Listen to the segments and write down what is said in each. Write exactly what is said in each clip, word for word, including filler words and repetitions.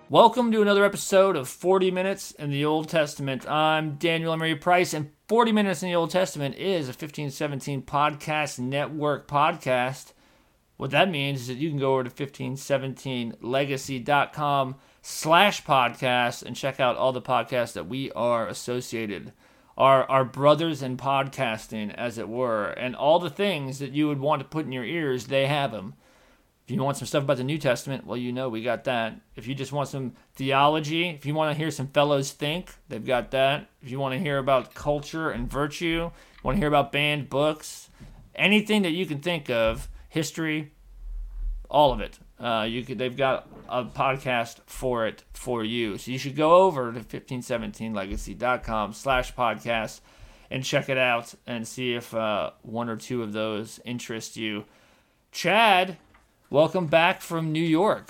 Welcome to another episode of forty minutes in the Old Testament. I'm Daniel Emery Price, and forty minutes in the Old Testament is a fifteen seventeen Podcast Network podcast. What that means is that you can go over to fifteen seventeen legacy dot com slash podcast and check out all the podcasts that we are associated, our, our brothers in podcasting, as it were, and all the things that you would want to put in your ears, they have them. If you want some stuff about the New Testament, well, you know we got that. If you just want some theology, if you want to hear some fellows think, they've got that. If you want to hear about culture and virtue, want to hear about banned books, anything that you can think of, history, all of it. Uh, you could, they've got a podcast for it for you. So you should go over to fifteen seventeen legacy dot com slash podcast and check it out and see if uh, one or two of those interest you. Chad, welcome back from New York.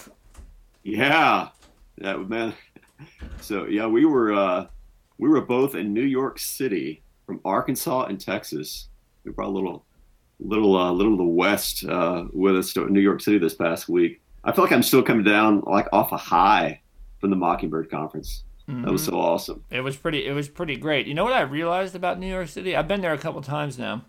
Yeah, yeah, man. So yeah, we were uh, we were both in New York City from Arkansas and Texas. We brought a little, little, uh, little of the West uh, with us to New York City this past week. I feel like I'm still coming down like off a high from the Mockingbird conference. Mm-hmm. That was so awesome. It was pretty. It was pretty great. You know what I realized about New York City? I've been there a couple times now.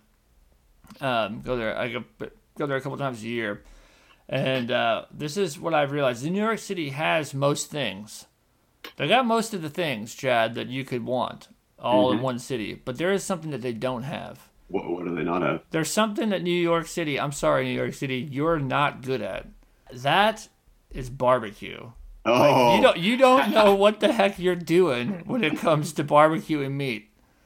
Um, go there. I go, go there a couple times a year. And uh, this is what I've realized. New York City has most things. They got most of the things, Chad, that you could want all mm-hmm. in one city. But there is something that they don't have. What, what do they not have? There's something that New York City, I'm sorry, New York City, you're not good at. That is barbecue. Oh. Like, you don't, you don't know what the heck you're doing when it comes to barbecue and meat.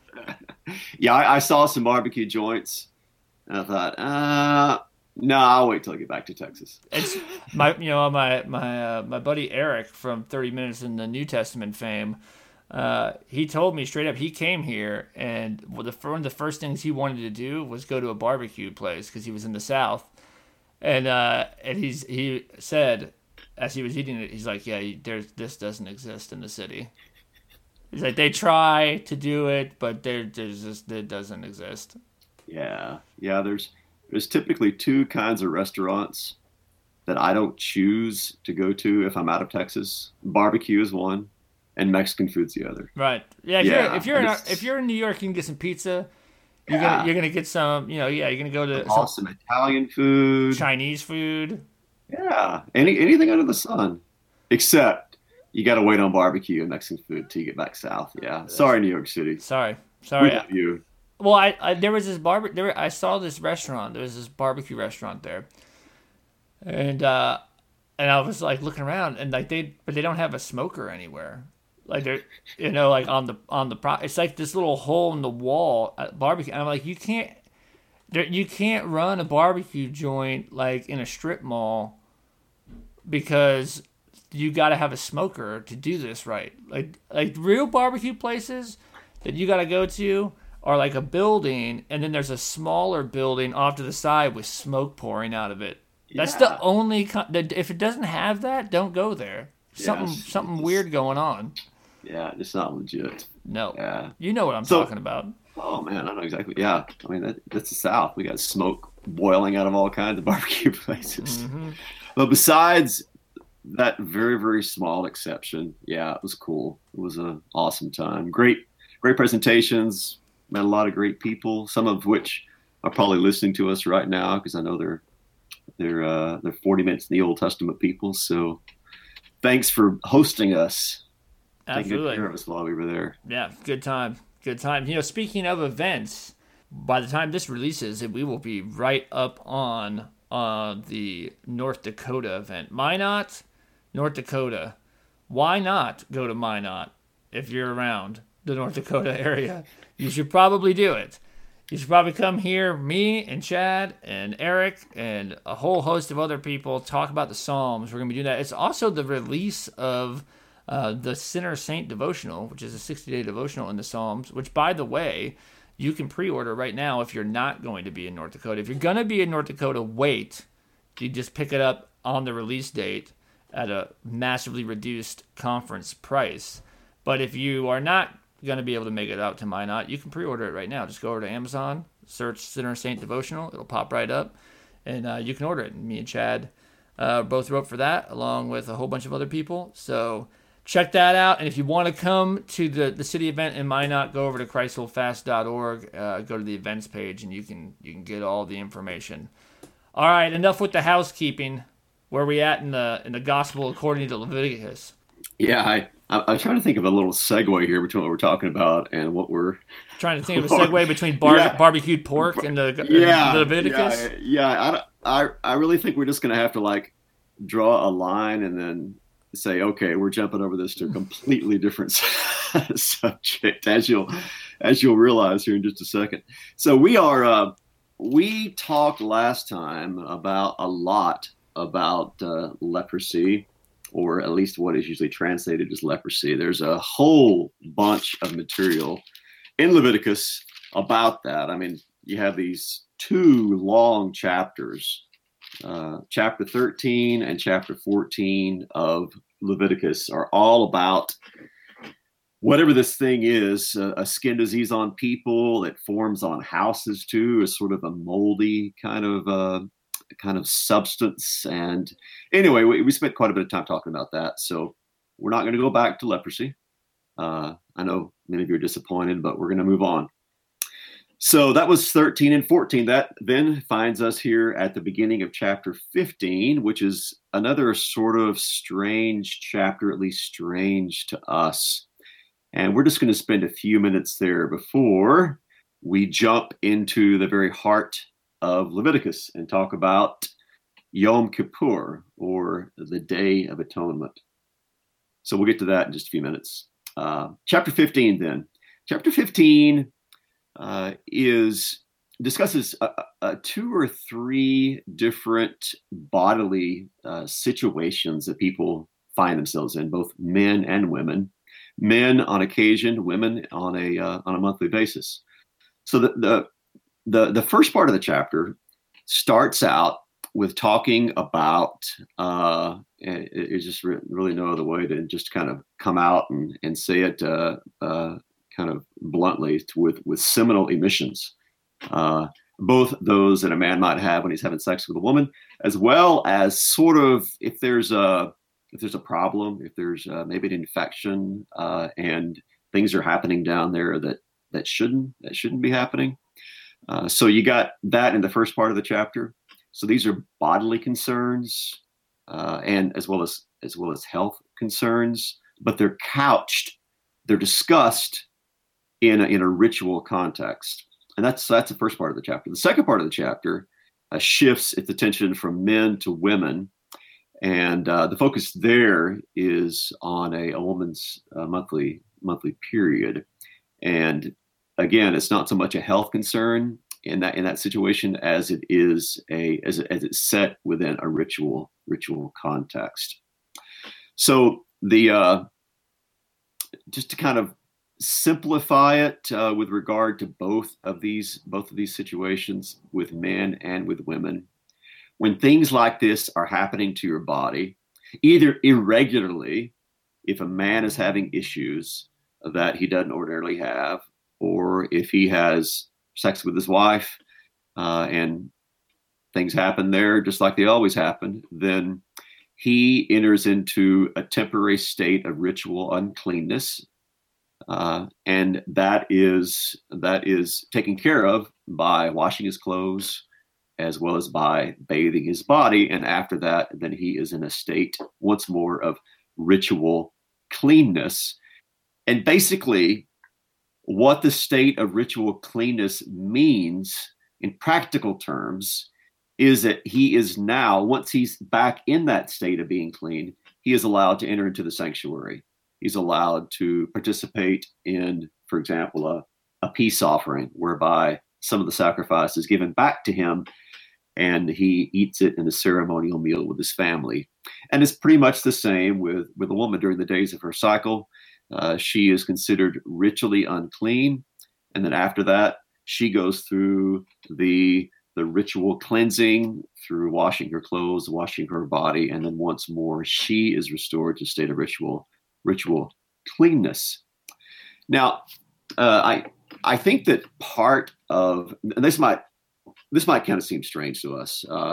Yeah, I, I saw some barbecue joints. And I thought, uh... no, I'll wait till I get back to Texas. It's my, you know, my my uh, my buddy Eric from thirty minutes in the New Testament fame. Uh, he told me straight up he came here, and the one of the first things he wanted to do was go to a barbecue place because he was in the South, and uh, and he's he said as he was eating it, he's like, yeah, there's this doesn't exist in the city. He's like, they try to do it, but there there's just it doesn't exist. Yeah, yeah, there's. There's typically two kinds of restaurants that I don't choose to go to if I'm out of Texas. Barbecue is one, and Mexican food's the other. Right. Yeah. If yeah, you're if you're in, if you're in New York, you can get some pizza. You're yeah. gonna you're gonna get some. You know. Yeah. You're gonna go to awesome some Italian food, Chinese food. Yeah. Any anything under the sun, except you got to wait on barbecue and Mexican food till you get back south. Yeah. That's, sorry, New York City. Sorry. Sorry. We love you. Well, I, I there was this barbe- there I saw this restaurant. There was this barbecue restaurant there, and uh, and I was like looking around, and like they but they don't have a smoker anywhere. Like they're you know like on the on the pro- it's like this little hole in the wall at barbecue. And I'm like, you can't there you can't run a barbecue joint like in a strip mall because you got to have a smoker to do this right. Like like real barbecue places that you got to go to. Or like a building, and then there's a smaller building off to the side with smoke pouring out of it. That's yeah. the only. Con- if it doesn't have that, don't go there. Something yes. something weird going on. Yeah, it's not legit. No. Yeah. You know what I'm so, talking about. Oh man, I know exactly. Yeah, I mean that, that's the South. We got smoke boiling out of all kinds of barbecue places. Mm-hmm. But besides that very very small exception, yeah, it was cool. It was an awesome time. Great, great presentations. Met a lot of great people, some of which are probably listening to us right now because I know they're they're uh, they're forty minutes in the Old Testament people. So thanks for hosting us. Absolutely. Taking good care of us while we were there. Yeah, good time, good time. You know, speaking of events, by the time this releases, we will be right up on uh, the North Dakota event. Minot, North Dakota. Why not go to Minot if you're around the North Dakota area? You should probably do it. You should probably come here, me and Chad and Eric and a whole host of other people, talk about the Psalms. We're going to be doing that. It's also the release of uh, the Sinner Saint Devotional, which is a sixty-day devotional in the Psalms, which, by the way, you can pre-order right now if you're not going to be in North Dakota. If you're going to be in North Dakota, wait. You just pick it up on the release date at a massively reduced conference price. But if you are not going to be able to make it out to Minot, you can pre-order it right now. Just go over to Amazon, search Sinner Saint Devotional. It'll pop right up, and uh, you can order it. And me and Chad uh, both wrote for that, along with a whole bunch of other people. So check that out. And if you want to come to the, the city event in Minot, go over to christ hold fast dot org, uh, go to the events page, and you can you can get all the information. All right, enough with the housekeeping. Where are we at in the in the gospel according to Leviticus? Yeah, I, I, I'm trying to think of a little segue here between what we're talking about and what we're trying to think of a segue between bar- yeah. barbecued pork and the, yeah, the Leviticus. Yeah, yeah. I, I, I really think we're just going to have to like draw a line and then say, okay, we're jumping over this to a completely different subject, as you'll as you'll realize here in just a second. So we are uh, we talked last time about a lot about uh, leprosy, or at least what is usually translated as leprosy. There's a whole bunch of material in Leviticus about that. I mean, you have these two long chapters, uh, chapter thirteen and chapter fourteen of Leviticus are all about whatever this thing is, uh, a skin disease on people that forms on houses too, is sort of a moldy kind of uh, kind of substance. And anyway, we, we spent quite a bit of time talking about that. So we're not going to go back to leprosy. Uh, I know many of you are disappointed, but we're going to move on. So that was thirteen and fourteen. That then finds us here at the beginning of chapter fifteen, which is another sort of strange chapter, at least strange to us. And we're just going to spend a few minutes there before we jump into the very heart of Leviticus and talk about Yom Kippur, or the Day of Atonement. So we'll get to that in just a few minutes. Uh, chapter fifteen then. Chapter fifteen uh, is discusses uh, uh, two or three different bodily uh, situations that people find themselves in, both men and women. Men on occasion, women on a uh, on a monthly basis. So the, the the the first part of the chapter starts out with talking about uh, it, it's just re- really no other way to just kind of come out and and say it uh, uh, kind of bluntly to, with with seminal emissions, uh, both those that a man might have when he's having sex with a woman, as well as sort of if there's a if there's a problem, if there's uh, maybe an infection uh, and things are happening down there that that shouldn't that shouldn't be happening. Uh, so you got that in the first part of the chapter. So these are bodily concerns uh, and as well as as well as health concerns, but they're couched, they're discussed in a, in a ritual context, and that's that's the first part of the chapter. The second part of the chapter uh, shifts its attention from men to women. And uh, the focus there is on a, a woman's uh, monthly monthly period, and again, it's not so much a health concern in that in that situation as it is a as as it's set within a ritual ritual context. So the uh, just to kind of simplify it uh, with regard to both of these both of these situations with men and with women. When things like this are happening to your body, either irregularly, if a man is having issues that he doesn't ordinarily have, or if he has sex with his wife uh, and things happen there just like they always happen, then he enters into a temporary state of ritual uncleanness. Uh, and that is that is taken care of by washing his clothes, as well as by bathing his body. And after that, then he is in a state once more of ritual cleanness. And basically, what the state of ritual cleanness means in practical terms is that he is now, once he's back in that state of being clean, he is allowed to enter into the sanctuary. He's allowed to participate in, for example, a, a peace offering, whereby some of the sacrifice is given back to him and he eats it in a ceremonial meal with his family. And it's pretty much the same with, with a woman during the days of her cycle. Uh, she is considered ritually unclean. And then after that, she goes through the, the ritual cleansing through washing her clothes, washing her body. And then once more, she is restored to a state of ritual, ritual cleanness. Now, uh, I, I think that part of, and this might, this might kind of seem strange to us. Uh,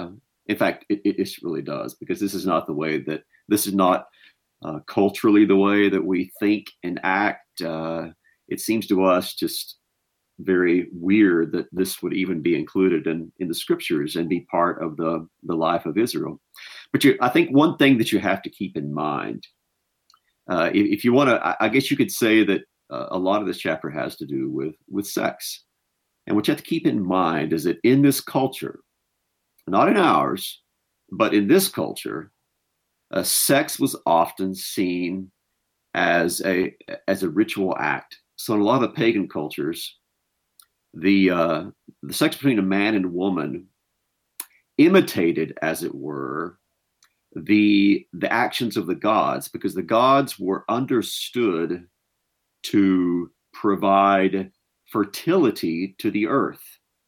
In fact, it, it really does, because this is not the way that this is not uh, culturally the way that we think and act. Uh, it seems to us just very weird that this would even be included in, in the scriptures and be part of the, the life of Israel. But you, I think one thing that you have to keep in mind, uh, if, if you want to, I, I guess you could say that uh, a lot of this chapter has to do with, with sex. And what you have to keep in mind is that in this culture, not in ours, but in this culture, uh, sex was often seen as a as a ritual act. So in a lot of pagan cultures, the uh, the sex between a man and a woman imitated, as it were, the the actions of the gods, because the gods were understood to provide fertility to the earth.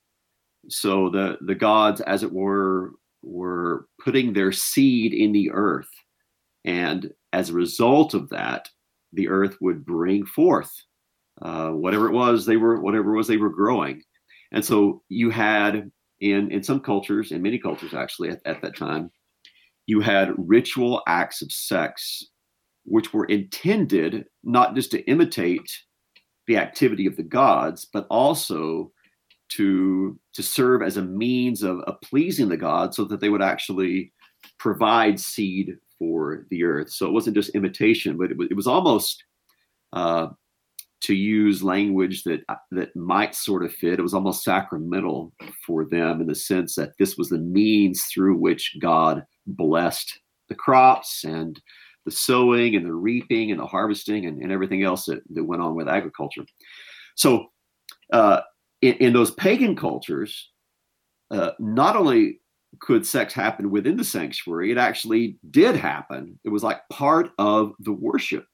So the the gods, as it were, were putting their seed in the earth, and as a result of that, the earth would bring forth uh, whatever it was they were, whatever it was they were growing. And so you had in in some cultures, in many cultures actually at, at that time, you had ritual acts of sex, which were intended not just to imitate the activity of the gods, but also to to serve as a means of, of pleasing the gods, so that they would actually provide seed for the earth. So it wasn't just imitation, but it was, it was almost, uh, to use language that that might sort of fit, it was almost sacramental for them, in the sense that this was the means through which God blessed the crops and the sowing and the reaping and the harvesting and, and everything else that, that went on with agriculture. So uh, in, in those pagan cultures, uh, not only could sex happen within the sanctuary, it actually did happen. It was like part of the worship.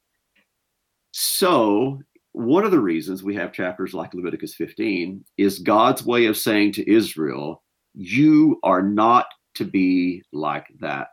So one of the reasons we have chapters like Leviticus fifteen is God's way of saying to Israel, you are not to be like that.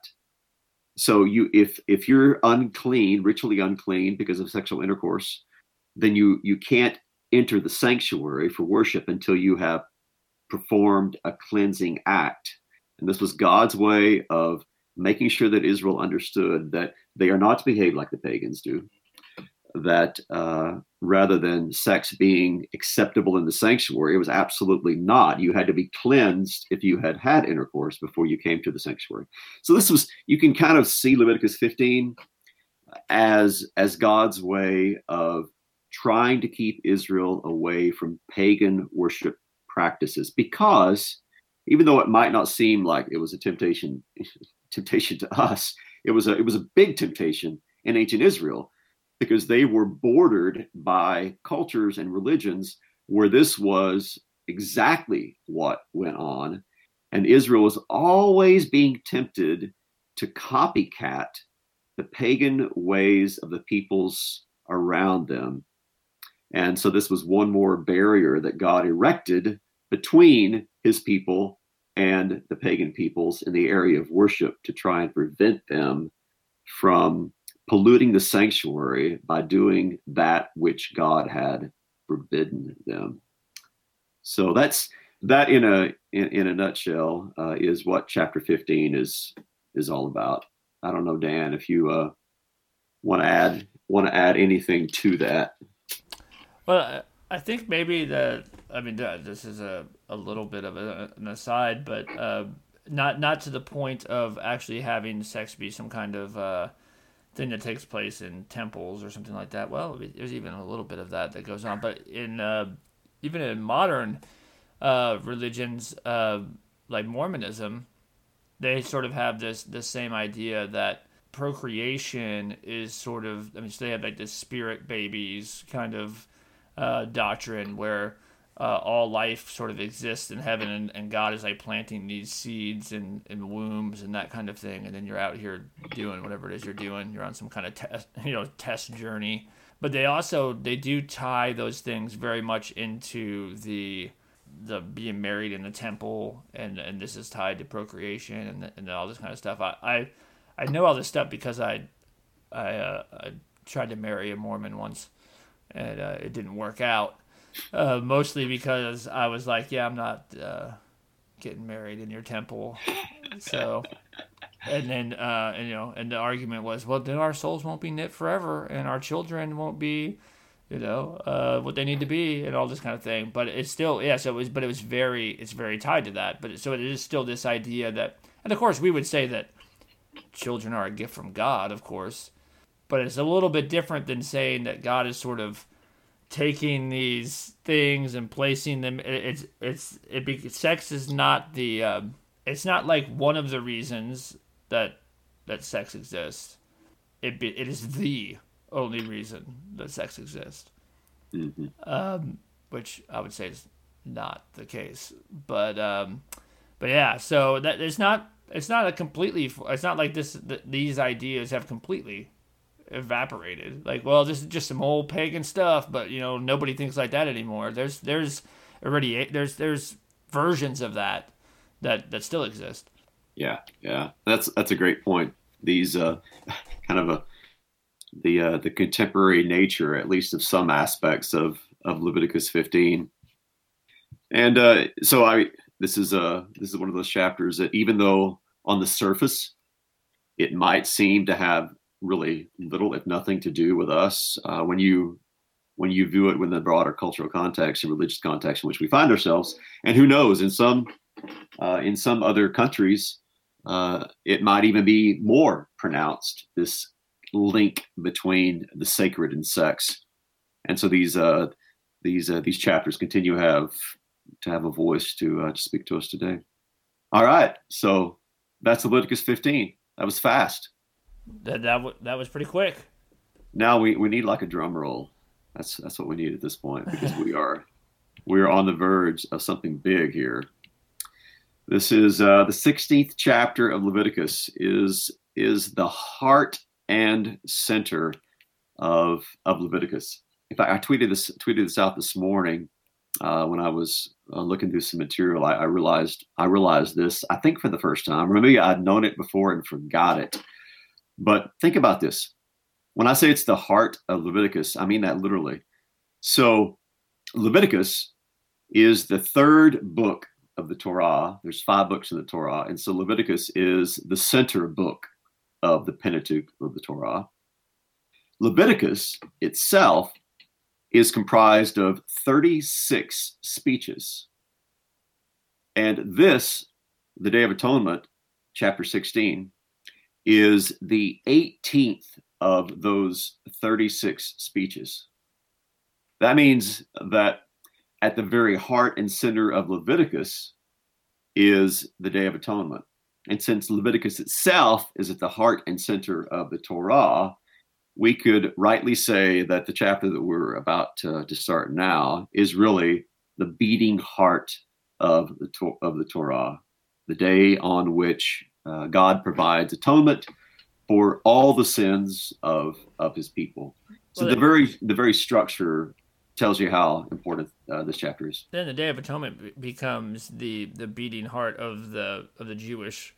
So you, if if you're unclean, ritually unclean because of sexual intercourse, then you you can't enter the sanctuary for worship until you have performed a cleansing act. And this was God's way of making sure that Israel understood that they are not to behave like the pagans do, that uh, rather than sex being acceptable in the sanctuary, it was absolutely not. You had to be cleansed if you had had intercourse before you came to the sanctuary. So this was, you can kind of see Leviticus fifteen as, as God's way of trying to keep Israel away from pagan worship practices, because even though it might not seem like it was a temptation, temptation to us, it was a, it was a big temptation in ancient Israel, because they were bordered by cultures and religions where this was exactly what went on. And Israel was always being tempted to copycat the pagan ways of the peoples around them. And so this was one more barrier that God erected between his people and the pagan peoples in the area of worship, to try and prevent them from polluting the sanctuary by doing that which God had forbidden them. So that's that in a in, in a nutshell uh, is what chapter fifteen is is all about. I don't know, Dan, if you uh, want to add want to add anything to that. Well, I think maybe the I mean this is a, a little bit of a, an aside, but uh, not not to the point of actually having sex be some kind of uh, thing that takes place in temples or something like that. Well, there's even a little bit of that that goes on, but in uh, even in modern uh, religions uh, like Mormonism, they sort of have this this same idea that procreation is sort of, I mean, so they have like this spirit babies kind of uh, doctrine where uh, all life sort of exists in heaven, and, and God is like planting these seeds in, in wombs and that kind of thing, and then you're out here doing whatever it is you're doing. You're on some kind of test, you know, test journey. But they also, they do tie those things very much into the the being married in the temple, and, and this is tied to procreation and and all this kind of stuff. I I, I know all this stuff because I I, uh, I tried to marry a Mormon once, and uh, it didn't work out. Uh, mostly because I was like, yeah, I'm not uh, getting married in your temple. So, and then, uh, and, you know, and the argument was, well, then our souls won't be knit forever, and our children won't be, you know, uh, what they need to be, and all this kind of thing. But it's still, yeah. So it was, but it was very, it's very tied to that. But so it is still this idea that, and of course, we would say that children are a gift from God, of course, but it's a little bit different than saying that God is sort of taking these things and placing them. It's it's it. Be, sex is not the. Um, it's not like one of the reasons that that sex exists. It be, it is the only reason that sex exists. Mm-hmm. Um, which I would say is not the case. But um, but yeah. So that it's not. It's not a completely. It's not like this. Th- these ideas have completely evaporated. Like, well, this is just some old pagan stuff, but you know, nobody thinks like that anymore. There's there's already there's there's versions of that that that still exist. Yeah, yeah, that's that's a great point. These uh, kind of a the uh, the contemporary nature, at least of some aspects of of Leviticus fifteen, and uh, so I this is uh this is one of those chapters that, even though on the surface it might seem to have really little, if nothing, to do with us, uh, when you when you view it within the broader cultural context and religious context in which we find ourselves, and who knows, in some uh, in some other countries, uh, it might even be more pronounced, this link between the sacred and sex. And so these uh, these uh, these chapters continue to have to have a voice to uh, to speak to us today. All right, so that's Leviticus fifteen. That was fast. That that w- that was pretty quick. Now we, we need like a drum roll. That's that's what we need at this point, because we are we are on the verge of something big here. This is uh, the sixteenth chapter of Leviticus. is is the heart and center of of Leviticus. In fact, I tweeted this tweeted this out this morning uh, when I was uh, looking through some material. I, I realized I realized this, I think, for the first time. Or maybe I'd known it before and forgot it. But think about this. When I say it's the heart of Leviticus, I mean that literally. So Leviticus is the third book of the Torah. There's five books in the Torah. And so Leviticus is the center book of the Pentateuch of the Torah. Leviticus itself is comprised of thirty-six speeches. And this, the Day of Atonement, chapter sixteen, is the eighteenth of those thirty-six speeches. That means that at the very heart and center of Leviticus is the Day of Atonement. And since Leviticus itself is at the heart and center of the Torah, we could rightly say that the chapter that we're about to, to start now is really the beating heart of the, of the Torah, the day on which uh, God provides atonement for all the sins of, of his people. So well, the very the very structure tells you how important uh, this chapter is. Then the Day of Atonement becomes the, the beating heart of the of the Jewish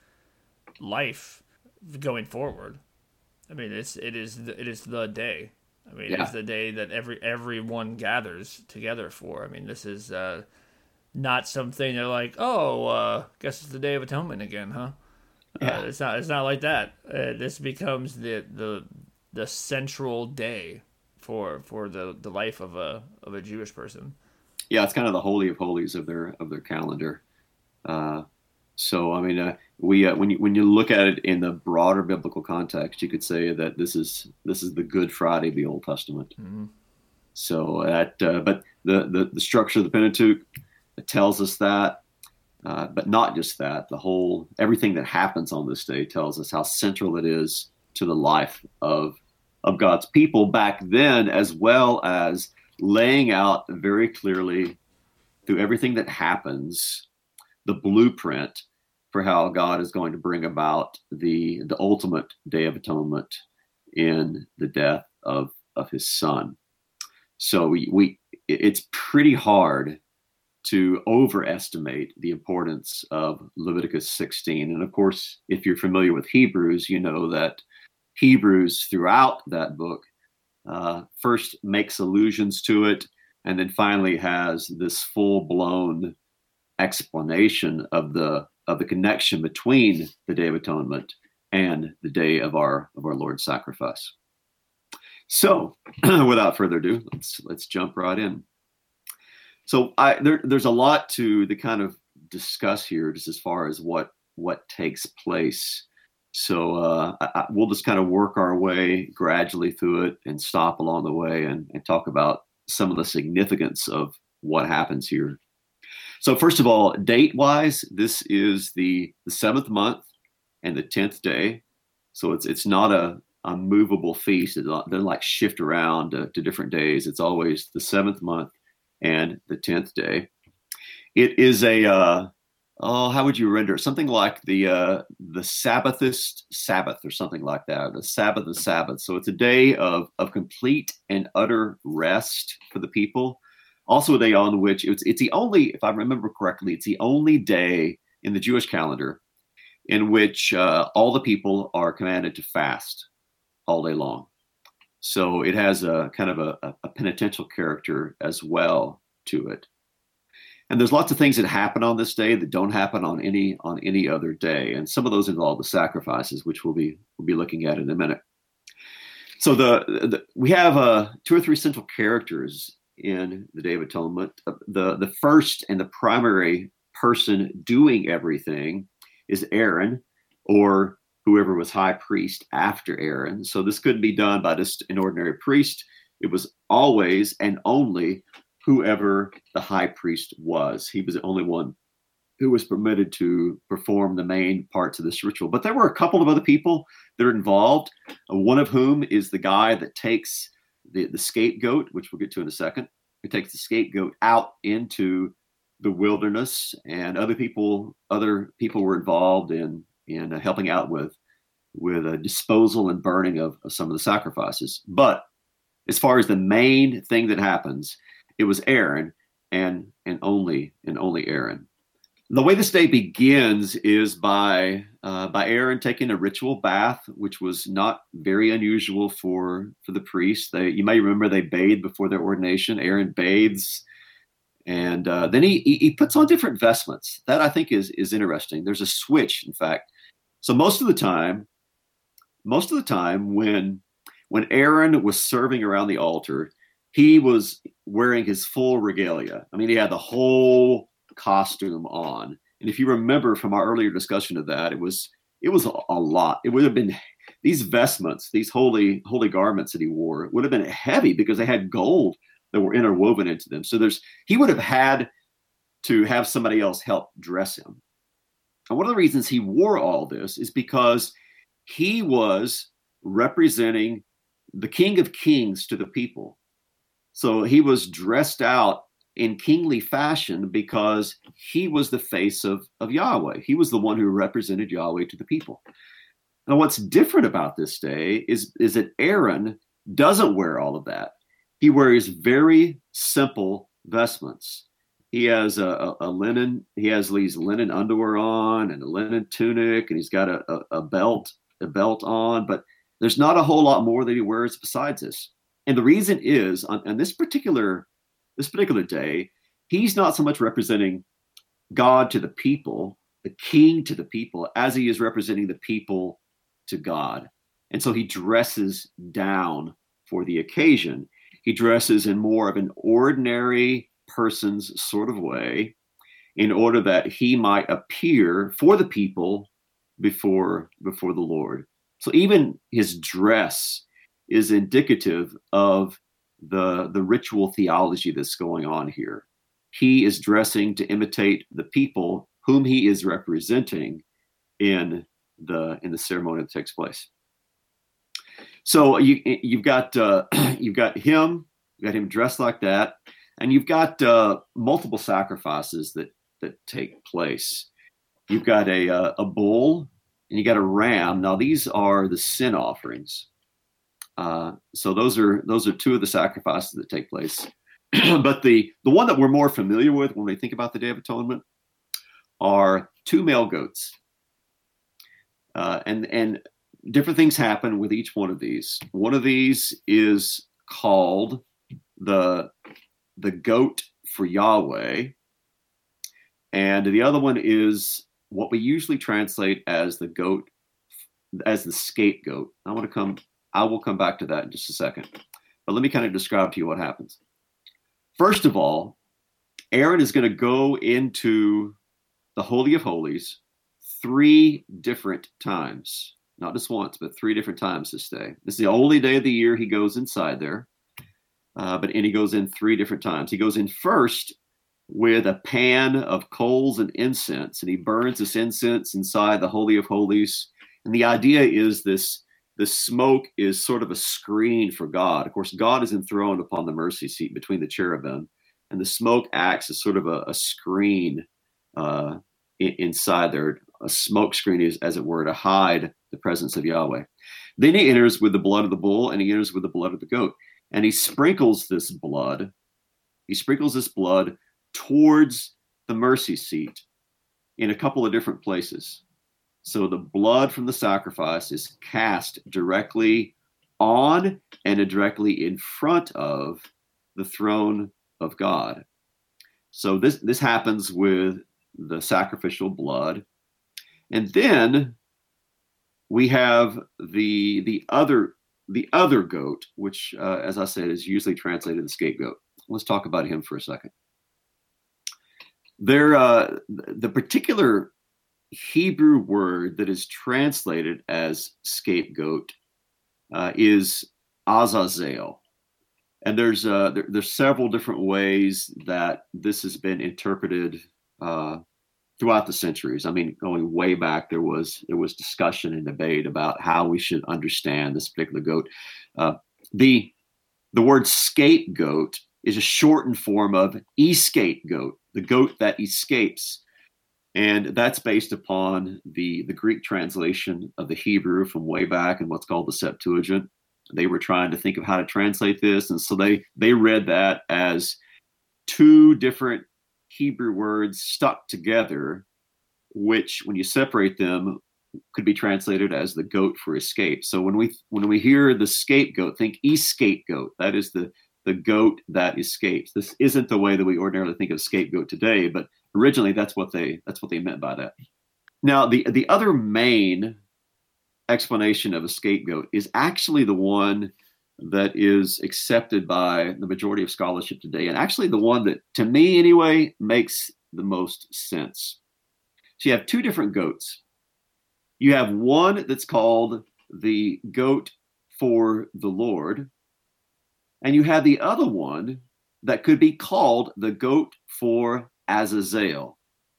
life going forward. I mean, it's it is the, it is the day. I mean, yeah. It's the day that every everyone gathers together for. I mean, this is uh, not something they're like, oh, uh, guess it's the Day of Atonement again, huh? Yeah. Uh, it's not. It's not like that. Uh, this becomes the the the central day for for the, the life of a of a Jewish person. Yeah, it's kind of the holy of holies of their of their calendar. Uh, so I mean, uh, we uh, when you when you look at it in the broader biblical context, you could say that this is this is the Good Friday of the Old Testament. Mm-hmm. So that, uh, but the, the the structure of the Pentateuch, it tells us that. Uh, but not just that, the whole, everything that happens on this day tells us how central it is to the life of, of God's people back then, as well as laying out very clearly through everything that happens, the blueprint for how God is going to bring about the, the ultimate Day of Atonement in the death of, of his son. So we, we it's pretty hard to overestimate the importance of Leviticus sixteen. And of course, if you're familiar with Hebrews, you know that Hebrews throughout that book uh, first makes allusions to it, and then finally has this full-blown explanation of the of the connection between the Day of Atonement and the day of our of our Lord's sacrifice. So, without further ado, let's let's jump right in. So, I there, there's a lot to the kind of discuss here, just as far as what what takes place. So, uh, I, I, we'll just kind of work our way gradually through it and stop along the way and, and talk about some of the significance of what happens here. So, first of all, date-wise, this is the, the seventh month and the tenth day. So it's it's not a, a movable feast. It doesn't like shift around to, to different days. It's always the seventh month and the tenth day. It is a uh, oh, how would you render it? Something like the uh, the Sabbathist Sabbath or something like that. The Sabbath of Sabbath. So it's a day of of complete and utter rest for the people. Also a day on which it's it's the only, if I remember correctly, it's the only day in the Jewish calendar in which uh, all the people are commanded to fast all day long. So it has a kind of a, a penitential character as well to it. And there's lots of things that happen on this day that don't happen on any on any other day, and some of those involve the sacrifices, which we'll be we'll be looking at in a minute. So the, the we have uh, two or three central characters in the Day of Atonement. The, the first and the primary person doing everything is Aaron, or whoever was high priest after Aaron. So this couldn't be done by just an ordinary priest. It was always and only whoever the high priest was. He was the only one who was permitted to perform the main parts of this ritual. But there were a couple of other people that are involved, one of whom is the guy that takes The, the scapegoat, which we'll get to in a second, who takes the scapegoat out into the wilderness, and other people, other people were involved in in uh, helping out with with a disposal and burning of, of some of the sacrifices. But as far as the main thing that happens, it was Aaron and and only and only Aaron. The way this day begins is by uh, by Aaron taking a ritual bath, which was not very unusual for, for the priests. They, you may remember they bathed before their ordination. Aaron bathes, and uh, then he, he he puts on different vestments. That I think is is interesting. There's a switch, in fact. So most of the time, most of the time when when Aaron was serving around the altar, he was wearing his full regalia. I mean, he had the whole costume on, and if you remember from our earlier discussion of that, it was it was a, a lot. It would have been these vestments, these holy holy garments that he wore, would have been heavy because they had gold that were interwoven into them. So there's he would have had to have somebody else help dress him. And one of the reasons he wore all this is because he was representing the King of Kings to the people. So he was dressed out in kingly fashion because he was the face of, of Yahweh. He was the one who represented Yahweh to the people. Now, what's different about this day is, is that Aaron doesn't wear all of that. He wears very simple vestments. He has a, a, a linen, he has these linen underwear on and a linen tunic, and he's got a, a, a belt, a belt on, but there's not a whole lot more that he wears besides this. And the reason is on, on this particular This particular day, he's not so much representing God to the people, the king to the people, as he is representing the people to God. And so he dresses down for the occasion. He dresses in more of an ordinary person's sort of way in order that he might appear for the people before, before the Lord. So even his dress is indicative of the the ritual theology that's going on here. He is dressing to imitate the people whom he is representing in the in the ceremony that takes place. So you you've got uh, you've got him, you got him dressed like that, and you've got uh, multiple sacrifices that that take place. You've got a uh, a bull and you got a ram. Now these are the sin offerings. Uh, so those are those are two of the sacrifices that take place. But the the one that we're more familiar with when we think about the Day of Atonement are two male goats, uh, and and different things happen with each one of these. One of these is called the the goat for Yahweh, and the other one is what we usually translate as the goat, as the scapegoat. I want to come, I will come back to that in just a second. But let me kind of describe to you what happens. First of all, Aaron is going to go into the Holy of Holies three different times. Not just once, but three different times this day. This is the only day of the year he goes inside there. Uh, but and he goes in three different times. He goes in first with a pan of coals and incense, and he burns this incense inside the Holy of Holies. And the idea is this, the smoke is sort of a screen for God. Of course, God is enthroned upon the mercy seat between the cherubim, and the smoke acts as sort of a, a screen uh, in, inside there. A smoke screen is, as it were, to hide the presence of Yahweh. Then he enters with the blood of the bull, and he enters with the blood of the goat. And he sprinkles this blood, he sprinkles this blood towards the mercy seat in a couple of different places. So the blood from the sacrifice is cast directly on and directly in front of the throne of God. So this, this happens with the sacrificial blood. And then we have the, the other The other goat, which, uh, as I said, is usually translated the scapegoat. Let's talk about him for a second. There, uh, the particular Hebrew word that is translated as scapegoat uh, is Azazel. And there's uh, there, there's several different ways that this has been interpreted uh, throughout the centuries. I mean, going way back, there was there was discussion and debate about how we should understand this particular goat. Uh, the the word scapegoat is a shortened form of escapegoat, the goat that escapes, and that's based upon the the Greek translation of the Hebrew from way back in what's called the Septuagint. They were trying to think of how to translate this, and so they they read that as two different Hebrew words stuck together, which when you separate them could be translated as the goat for escape. So when we when we hear the scapegoat, think escapegoat. That is the the goat that escapes. This isn't the way that we ordinarily think of scapegoat today, but originally that's what they that's what they meant by that. Now the the other main explanation of a scapegoat is actually the one that is accepted by the majority of scholarship today, and actually the one that, to me anyway, makes the most sense. So you have two different goats. You have one that's called the goat for the Lord, and you have the other one that could be called the goat for Azazel.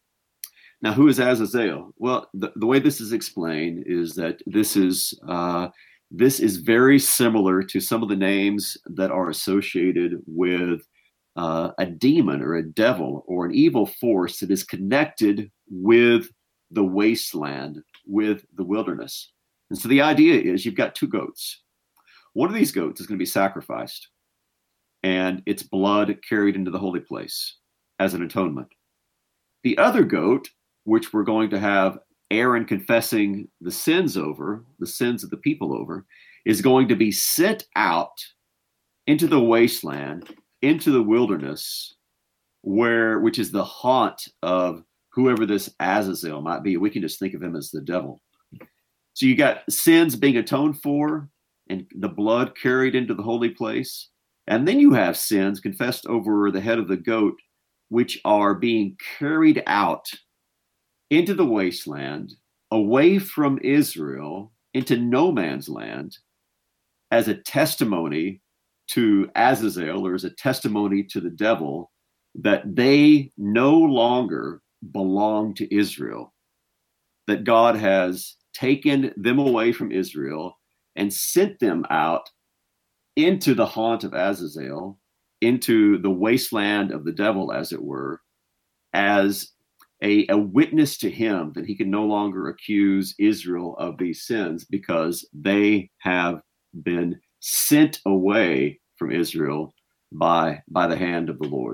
Now, who is Azazel? Well, the, the way this is explained is that this is uh, This is very similar to some of the names that are associated with uh, a demon or a devil or an evil force that is connected with the wasteland, with the wilderness. And so the idea is you've got two goats. One of these goats is going to be sacrificed, and its blood carried into the holy place as an atonement. The other goat, which we're going to have Aaron confessing the sins over, the sins of the people over, is going to be sent out into the wasteland, into the wilderness, where which is the haunt of whoever this Azazel might be. We can just think of him as the devil. So you got sins being atoned for and the blood carried into the holy place. And then you have sins confessed over the head of the goat, which are being carried out into the wasteland, away from Israel, into no man's land, as a testimony to Azazel, or as a testimony to the devil, that they no longer belong to Israel, that God has taken them away from Israel and sent them out into the haunt of Azazel, into the wasteland of the devil, as it were, as A, a witness to him that he can no longer accuse Israel of these sins because they have been sent away from Israel by, by the hand of the Lord.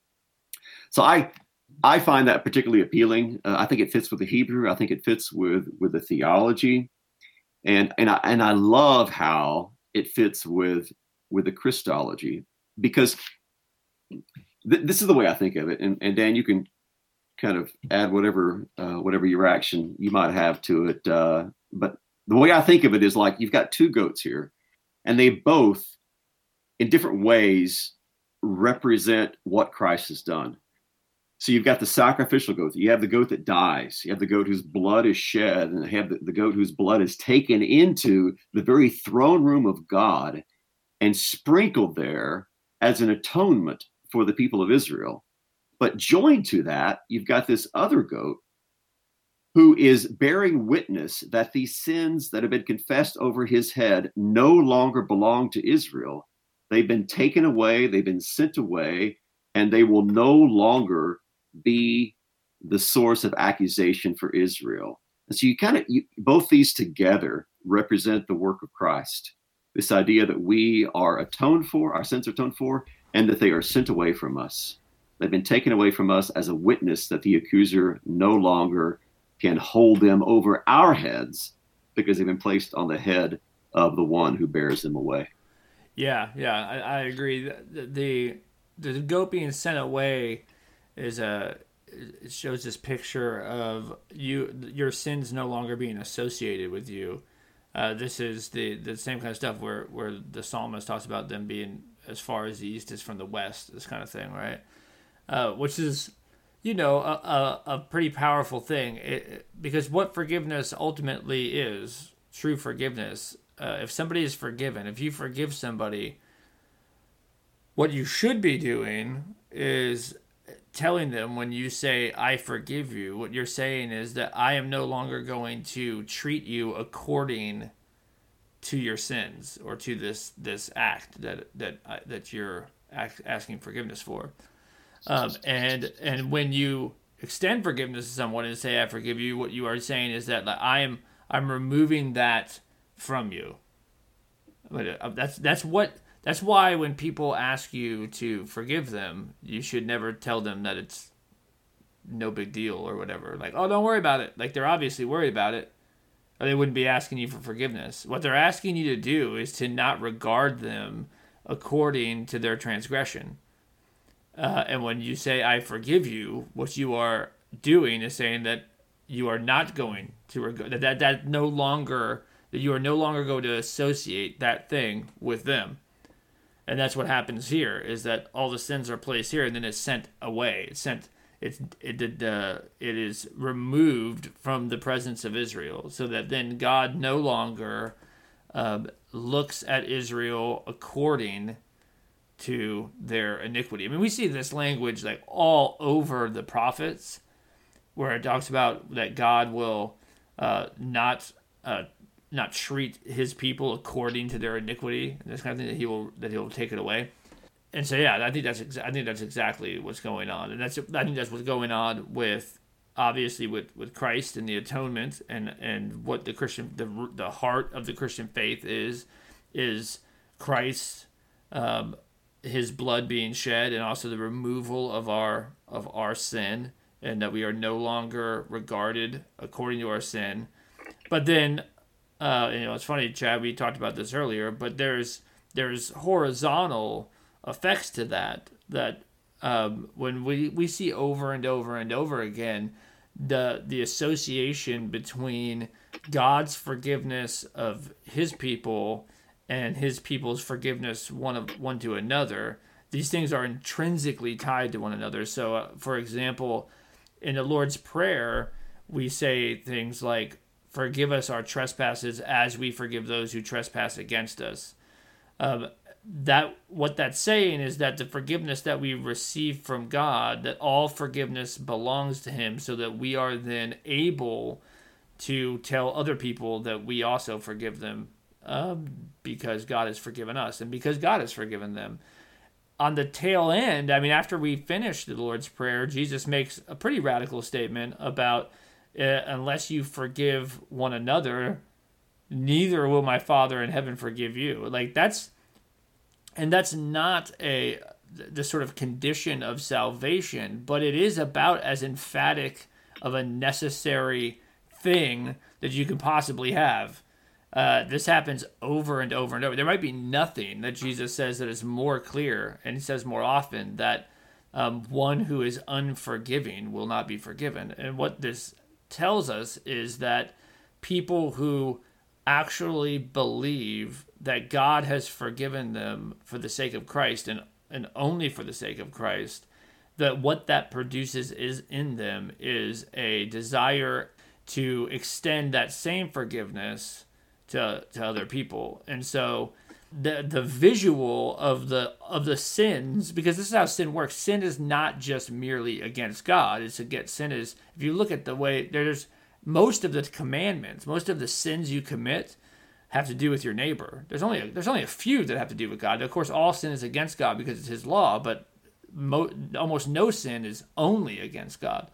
So I I find that particularly appealing. Uh, I think it fits with the Hebrew. I think it fits with, with the theology. And, and, I, and I love how it fits with, with the Christology, because th- this is the way I think of it. And, and Dan, you can kind of add whatever uh, whatever your reaction you might have to it. Uh, but the way I think of it is like you've got two goats here, and they both, in different ways, represent what Christ has done. So you've got the sacrificial goat. You have the goat that dies. You have the goat whose blood is shed, and you have the, the goat whose blood is taken into the very throne room of God and sprinkled there as an atonement for the people of Israel. But joined to that, you've got this other goat who is bearing witness that these sins that have been confessed over his head no longer belong to Israel. They've been taken away, they've been sent away, and they will no longer be the source of accusation for Israel. And so you kind of, you, both these together represent the work of Christ. This idea that we are atoned for, our sins are atoned for, and that they are sent away from us. They've been taken away from us as a witness that the accuser no longer can hold them over our heads because they've been placed on the head of the one who bears them away. Yeah, yeah, I, I agree. The, the the goat being sent away is a it shows this picture of you your sins no longer being associated with you. Uh, this is the, the same kind of stuff where, where the psalmist talks about them being as far as the east is from the west, this kind of thing, right? Uh, which is, you know, a, a, a pretty powerful thing. It, because what forgiveness ultimately is, true forgiveness, uh, if somebody is forgiven, if you forgive somebody, what you should be doing is telling them when you say, I forgive you, what you're saying is that I am no longer going to treat you according to your sins or to this this act that that uh, that you're ask, asking forgiveness for. Um, and and when you extend forgiveness to someone and say, I forgive you, what you are saying is that like, I am I'm removing that from you. But uh, that's that's what That's why when people ask you to forgive them, you should never tell them that it's no big deal or whatever. Like, oh, don't worry about it. Like, they're obviously worried about it, or they wouldn't be asking you for forgiveness. What they're asking you to do is to not regard them according to their transgression. Uh, and when you say, I forgive you, what you are doing is saying that you are not going to regard, that, that, that no longer, that you are no longer going to associate that thing with them. And that's what happens here, is that all the sins are placed here, and then it's sent away. It's sent. It's it did. Uh, it is removed from the presence of Israel, so that then God no longer uh, looks at Israel according to their iniquity. I mean, we see this language like all over the prophets, where it talks about that God will uh, not. Uh, not treat his people according to their iniquity, and this kind of thing, that he will that he will take it away. And so yeah, I think that's exa- I think that's exactly what's going on, and that's I think that's what's going on with obviously with, with Christ and the atonement, and, and what the Christian the the heart of the Christian faith is is Christ, um, his blood being shed, and also the removal of our of our sin, and that we are no longer regarded according to our sin. But then. Uh, you know, it's funny, Chad, we talked about this earlier, but there's there's horizontal effects to that, that um, when we, we see over and over and over again, the the association between God's forgiveness of his people and his people's forgiveness one of one to another. These things are intrinsically tied to one another. So, uh, for example, in the Lord's Prayer, we say things like, forgive us our trespasses as we forgive those who trespass against us. Um, that what that's saying is that the forgiveness that we receive from God, that all forgiveness belongs to him, so that we are then able to tell other people that we also forgive them um, because God has forgiven us and because God has forgiven them. On the tail end, I mean, after we finish the Lord's Prayer, Jesus makes a pretty radical statement about Uh, unless you forgive one another, neither will my Father in heaven forgive you. Like that's, and that's not a the sort of condition of salvation, but it is about as emphatic of a necessary thing that you can possibly have. Uh, this happens over and over and over. There might be nothing that Jesus says that is more clear, and he says more often that Um, one who is unforgiving will not be forgiven. And what this tells us is that people who actually believe that God has forgiven them for the sake of Christ and, and only for the sake of Christ, that what that produces is in them is a desire to extend that same forgiveness to to other people. And so the the visual of the of the sins, because this is how sin works. Sin is not just merely against God. It's against sin is, if you look at the way there's most of the commandments, most of the sins you commit have to do with your neighbor. There's only a, there's only a few that have to do with God. Of course, all sin is against God because it's His law, but mo- almost no sin is only against God.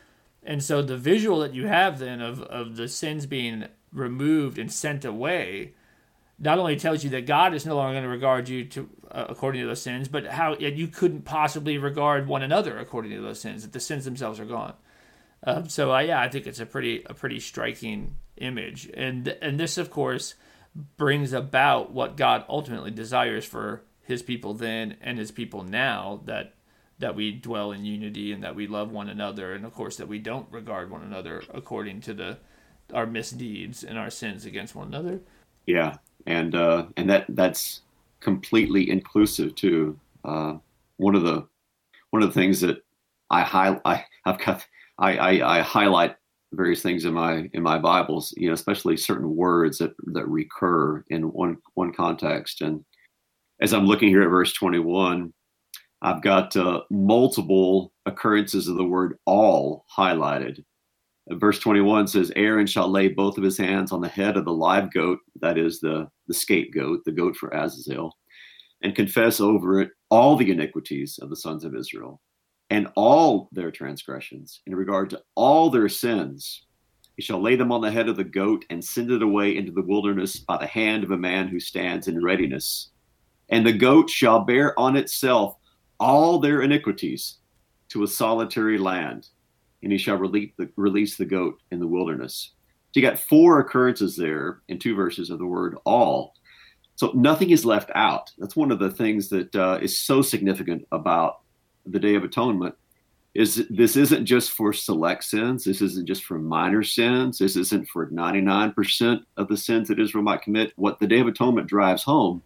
And so the visual that you have then of, of the sins being removed and sent away not only tells you that God is no longer going to regard you to uh, according to those sins, but how you couldn't possibly regard one another according to those sins, that the sins themselves are gone. Um, so uh, yeah, I think it's a pretty a pretty striking image, and and this of course brings about what God ultimately desires for His people then and His people now, that that we dwell in unity and that we love one another, and of course that we don't regard one another according to the our misdeeds and our sins against one another. Yeah, and uh, and that that's completely inclusive too. Uh, one of the one of the things that I high I I've got I, I, I highlight various things in my in my Bibles, you know, especially certain words that that recur in one one context. And as I'm looking here at verse twenty-one, I've got uh, multiple occurrences of the word all highlighted. Verse twenty-one says, Aaron shall lay both of his hands on the head of the live goat, that is the, the scapegoat, the goat for Azazel, and confess over it all the iniquities of the sons of Israel and all their transgressions in regard to all their sins. He shall lay them on the head of the goat and send it away into the wilderness by the hand of a man who stands in readiness. And the goat shall bear on itself all their iniquities to a solitary land, and he shall release the, release the goat in the wilderness. So you got four occurrences there in two verses of the word all. So nothing is left out. That's one of the things that uh, is so significant about the Day of Atonement, is this isn't just for select sins. This isn't just for minor sins. This isn't for ninety-nine percent of the sins that Israel might commit. What the Day of Atonement drives home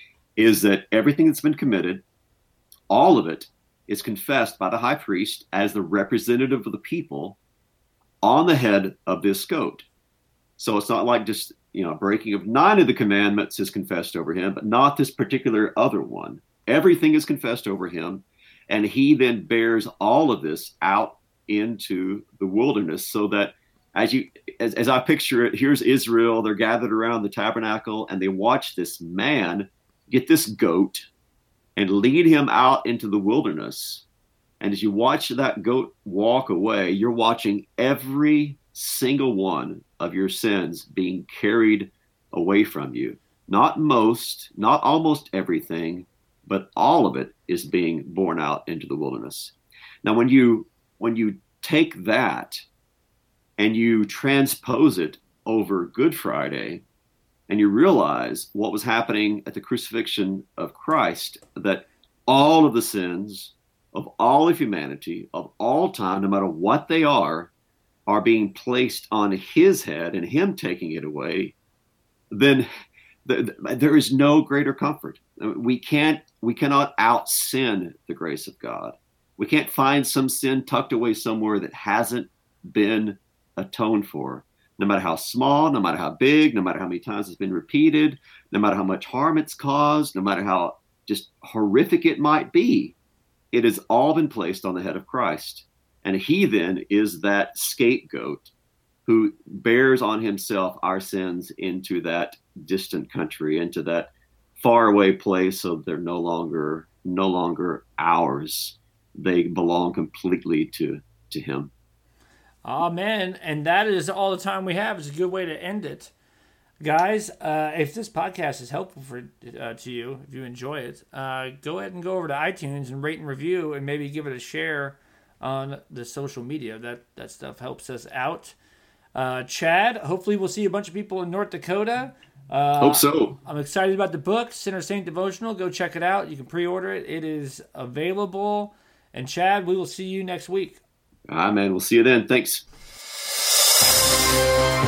is that everything that's been committed, all of it, is confessed by the high priest as the representative of the people on the head of this goat. So it's not like just, you know, breaking of nine of the commandments is confessed over him, but not this particular other one. Everything is confessed over him, and he then bears all of this out into the wilderness, so that as you as, as I picture it, here's Israel, they're gathered around the tabernacle, and they watch this man get this goat and lead him out into the wilderness. And as you watch that goat walk away, you're watching every single one of your sins being carried away from you. Not most, not almost everything, but all of it is being borne out into the wilderness. Now, when you when you take that and you transpose it over Good Friday, and you realize what was happening at the crucifixion of Christ, that all of the sins of all of humanity, of all time, no matter what they are, are being placed on his head and him taking it away, then th- th- there is no greater comfort. We can't, we cannot out-sin the grace of God. We can't find some sin tucked away somewhere that hasn't been atoned for. No matter how small, no matter how big, no matter how many times it's been repeated, no matter how much harm it's caused, no matter how just horrific it might be, it has all been placed on the head of Christ. And he then is that scapegoat who bears on himself our sins into that distant country, into that faraway place, so they're no longer no longer ours. They belong completely to, to him. Amen. And that is all the time we have. It's a good way to end it. Guys, uh, if this podcast is helpful for uh, to you, if you enjoy it, uh, go ahead and go over to iTunes and rate and review, and maybe give it a share on the social media. That, that stuff helps us out. Uh, Chad, hopefully we'll see a bunch of people in North Dakota. Uh, Hope so. I'm excited about the book, Sinner Saint Devotional. Go check it out. You can pre-order it. It is available. And Chad, we will see you next week. All right, man. We'll see you then. Thanks.